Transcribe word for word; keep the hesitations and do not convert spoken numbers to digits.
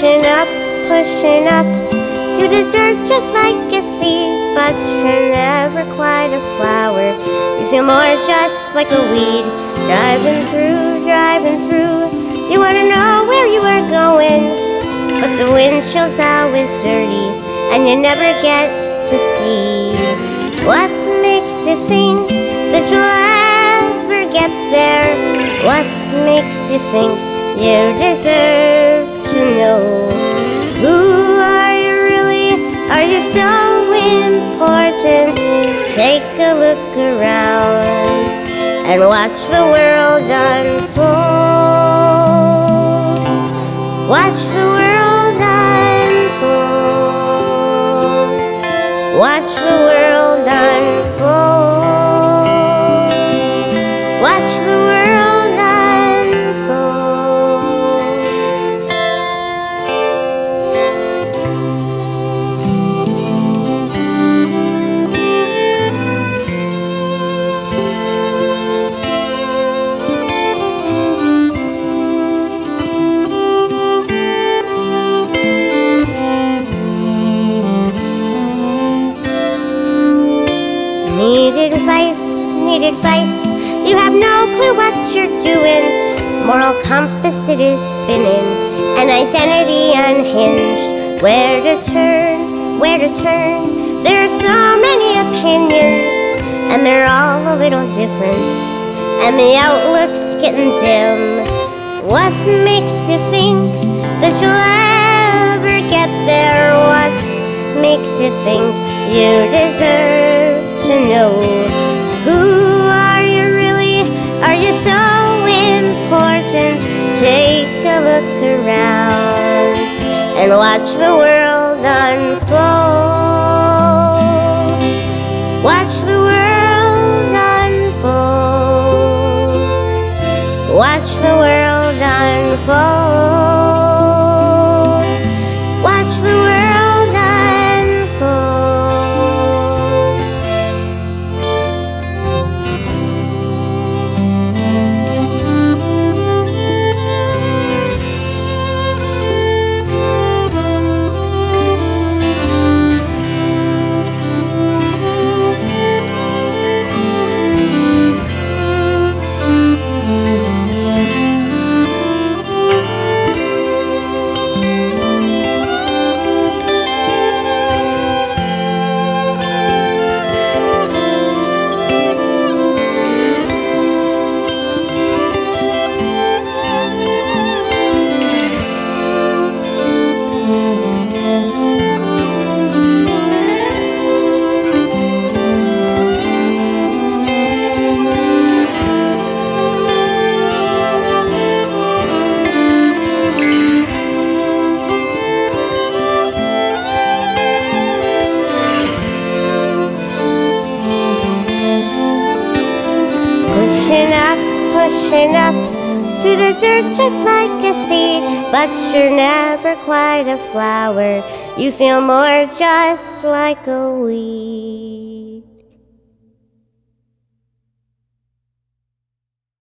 Pushing up, pushing up through the dirt just like a seed, but you're never quite a flower. You feel more just like a weed. Driving through, driving through, you wanna know where you are going, but the windshield's always dirty, and you never get to see. What makes you think that you'll ever get there? What makes you think you deserve to know? Who are you really? Are you so important? Take a look around and watch the world unfold. Watch the world unfold. Watch the world unfold. Watch the world unfold. Need advice, need advice. You have no clue what you're doing. Moral compass it is spinning, an identity unhinged. Where to turn, where to turn? There are so many opinions, and they're all a little different, and the outlook's getting dim. What makes you think that you'll ever get there? What makes you think you deserve to know? Who are you really? Are you so important? Take a look around and watch the world unfold. Watch the world unfold. Watch the world unfold. Watch the world pushing up, pushing up through the dirt just like a seed, but you're never quite a flower. You feel more just like a weed.